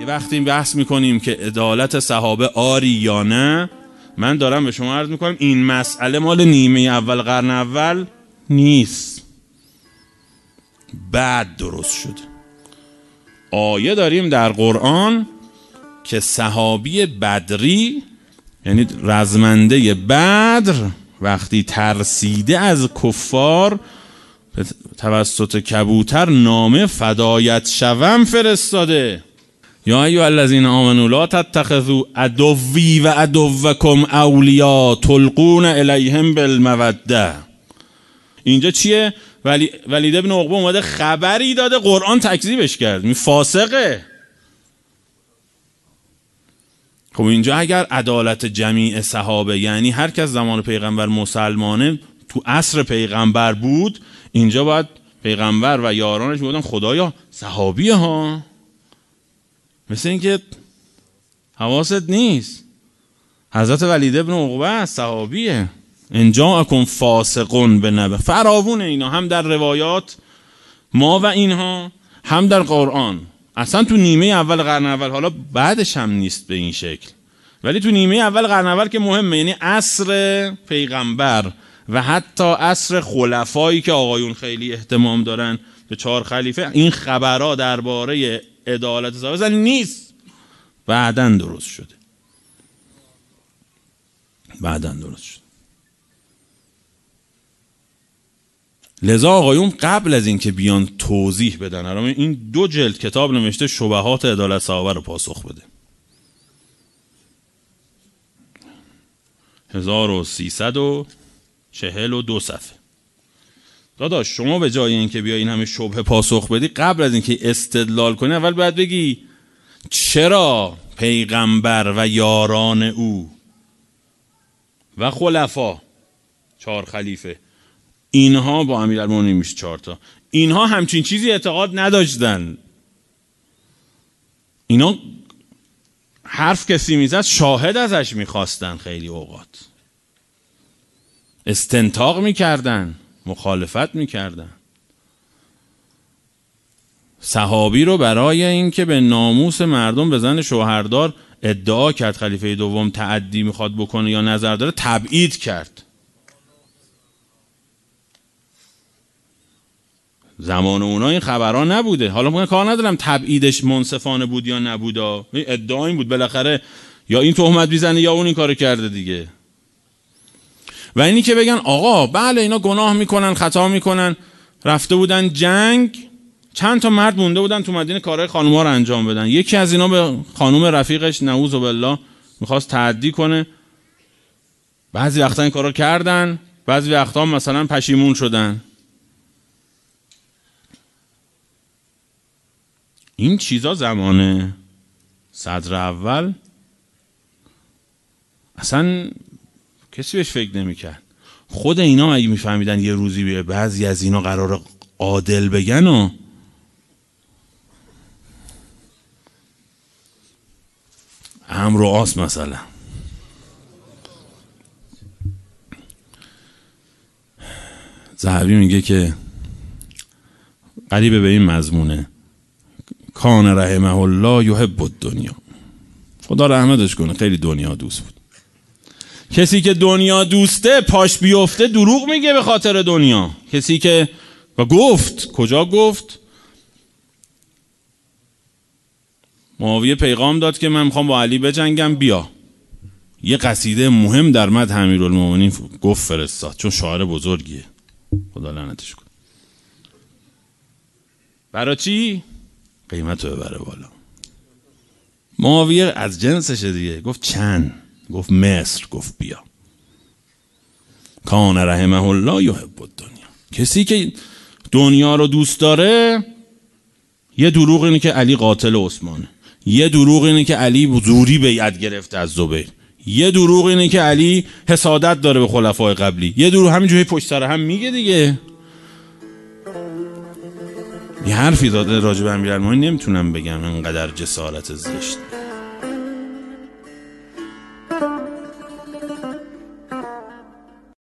وقتی بحث میکنیم که عدالت صحابه آری یا نه، من دارم به شما عرض میکنم این مسئله مال نیمه اول قرن اول نیست، بعد درست شد. آیه داریم در قرآن که صحابی بدری، یعنی رزمنده بدر، وقتی ترسیده از کفار توسط کبوتر نامه فدایت شوم فرستاده. یا ایها الذین آمنوا لا تتخذوا عدوی و عدوکم اولیاء تلقون الیهم بالموده. اینجا چیه؟ ولید ابن عقبه اومده خبری داده، قرآن تکذیبش کرد، می فاسقه. خب اینجا اگر عدالت جمیع صحابه، یعنی هر کس زمان پیغمبر مسلمانه تو عصر پیغمبر بود، اینجا باید پیغمبر و یارانش بودن خدایا صحابیه ها. مثل اینکه حواست نیست، حضرت ولید ابن عقبه صحابیه. ان جاءکم فاسقون بنبأ، فراوونه اینا، هم در روایات ما و اینها، هم در قرآن. اصلا تو نیمه اول قرن اول، حالا بعدش هم نیست به این شکل، ولی تو نیمه اول قرن اول که مهمه، یعنی عصر پیغمبر و حتی عصر خلفایی که آقایون خیلی اهتمام دارن به 4 خلیفه، این خبرها درباره عدالت صحابه نیست، بعدن درست شده. لذا آقایون قبل از این که بیان توضیح بدن، این 2 جلد کتاب نوشته شبهات عدالت صحابه رو پاسخ بده، 1342 صفحه. داداش شما به جای این که بیای این همه شبهه پاسخ بدی، قبل از این که استدلال کنی اول باید بگی چرا پیغمبر و یاران او و خلفا 4 خلیفه، اینها با امیرالمومنین میشه 4 تا، اینها همچین چیزی اعتقاد نداشتن. اینا حرف کسی میزد شاهد ازش میخواستن، خیلی اوقات استنتاق میکردن، مخالفت میکردن. صحابی رو برای این که به ناموس مردم به زن شوهردار ادعا کرد خلیفه دوم تعدی میخواد بکنه یا نظر داره، تبعید کرد. زمان اونا این خبرها نبوده. حالا من کار ندارم تبعیدش منصفانه بود یا نبوده، ادعا این بود بالاخره یا این تهمت میزنه یا اون این کارو کرده دیگه. و اینی که بگن آقا بله اینا گناه میکنن، خطا میکنن، رفته بودن جنگ، چند تا مرد مونده بودن تو مدینه کارهای خانوما رو انجام بدن، یکی از اینا به خانوم رفیقش نعوذ بالله میخواست تعدی کنه، بعضی وقتا این کارو کردن، بعضی وقتا مثلا پشیمون شدن. این چیزا زمان صدر اول اصلا کسی بهش فکر نمی‌کرد. خود اینا اگه میفهمیدن یه روزی به بعضی از اینا قرار عادل بگن و امر و آس مثلا، ذهبی میگه که قریب به این مضمونه، کان رحمه الله یحب الدنیا، خدا رحمتش کنه خیلی دنیا دوست بود. کسی که دنیا دوسته پاش بیفته دروغ میگه به خاطر دنیا. کسی که و گفت، کجا گفت؟ معاویه پیغام داد که من میخوام با علی بجنگم، بیا. یه قصیده مهم در مدح امیرالمومنین گفت فرستاد، چون شاعر بزرگیه، خدا لعنتش کنه. برای چی؟ قیمت رو ببره بالا. معاویه از جنسشه دیگه، گفت چند، گفت مصر، گفت بیا. کان رحمه الله یحب الدنیا. کسی که دنیا رو دوست داره، یه دروغ اینه که علی قاتل عثمانه، یه دروغ اینه که علی زوری بیعت گرفته از زبیر، یه دروغ اینه که علی حسادت داره به خلفای قبلی، یه دروغ همینجوری پشت سر هم میگه دیگه. یه حرفی داده راجع به امیرالمومنین نمیتونم بگم، انقدر جسارت زشت.